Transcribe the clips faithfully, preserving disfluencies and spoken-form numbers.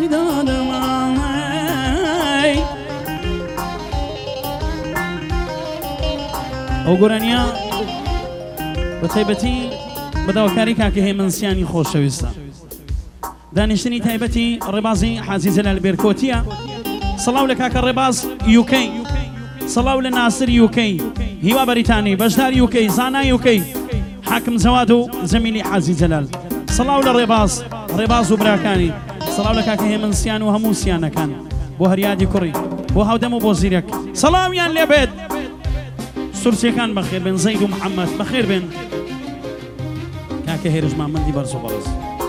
ئەو گۆرانیا بە تایبەتی بەداواکاری کاکە هێمنسیانی خۆشەویستە دانیشتنی تایبەتی ڕێبازی حاجی جەلال بێرکۆتیە سەڵاو لە کاکە ڕێباز یوکەی سەڵاو لە ناسر یوکەی هیوا بەریتانی بەشدار یوکەی زانا یوکەی حاکم جەواد و زەمیلی حاجی جەلال سەڵاو لە ڕێباز ڕێباز و براکانی سەڵاو لە کاکە هێمنسیان و هەموو سیانەکان بۆ هەریادی کوڕی بۆ هاودەم و بۆ زیرەک سەڵامیان لێبێت سورسیەکان بەخێر بن زەید و محەممەد بەخێر بن کاکە هێرش مامەندی بەرز و بەڕز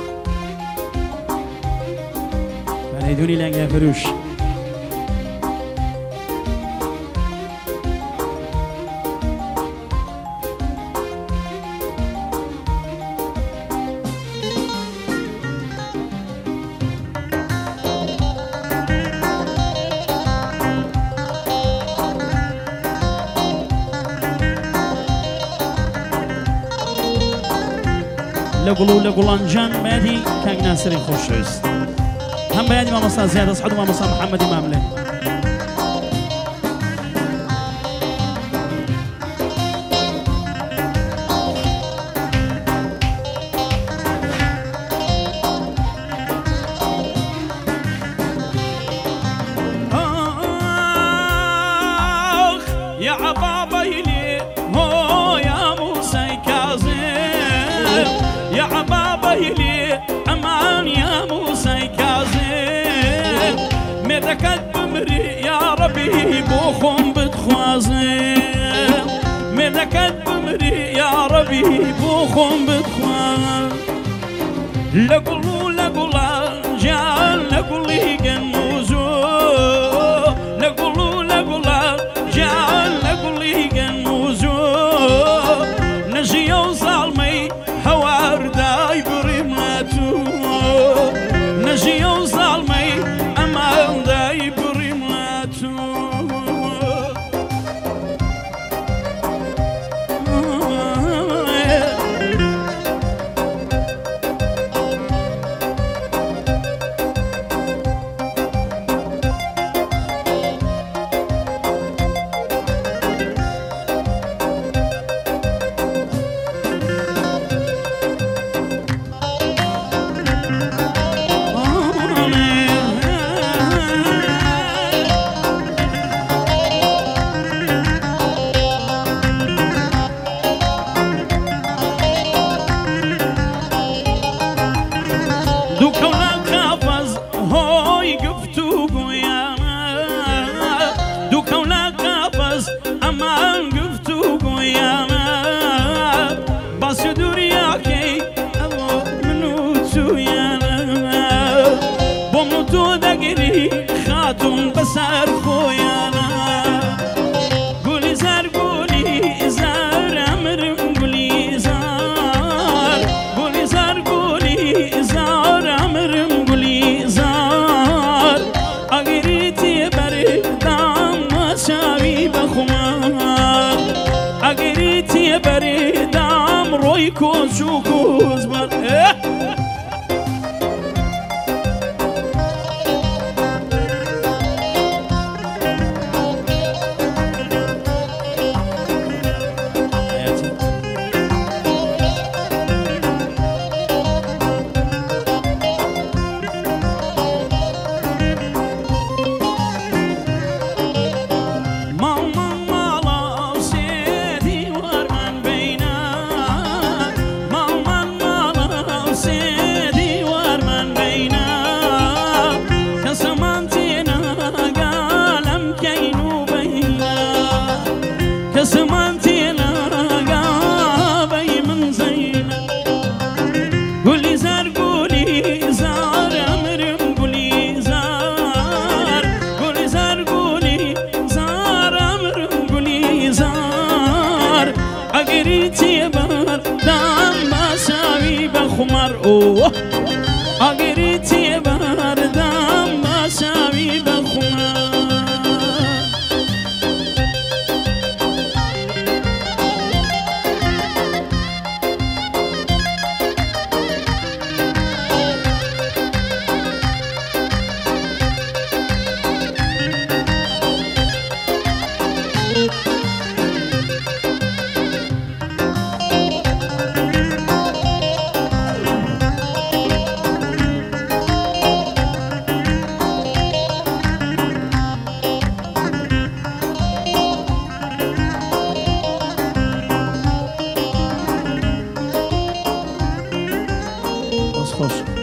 بەرەیدونی لەنگە فروش لە گوڵ و لە گوڵانجان بەیادی کاک ناسری خۆشەویست هەم بەیادی مامۆستا زیاد ئەسعەد و مامۆستا محەممەدی ماملێ يا عبابي لي هو يا موسى كاظم يا عبابي لي امان يا موسى كاظم مدكت بمري يا ربي بوخم بتخوازم مدكت بمري يا ربي بوخم بتخوازم لقلو لقلا جان لقلي جنوزو لقلو لقلا جان لقلي جنوزو نجي وظالمي هوار داي بريماتو نجي وظالمي امان داي بريماتو خاتم بسر خویانا گلی زار گلی زار امرم گلی زار گلی زار گلی زار امرم گلی زار اگریتی بردام مساوی بخمار اگریتی بردام روی کوچو کوز بر اوه اگریتی بردم مساوی بخونم خۆش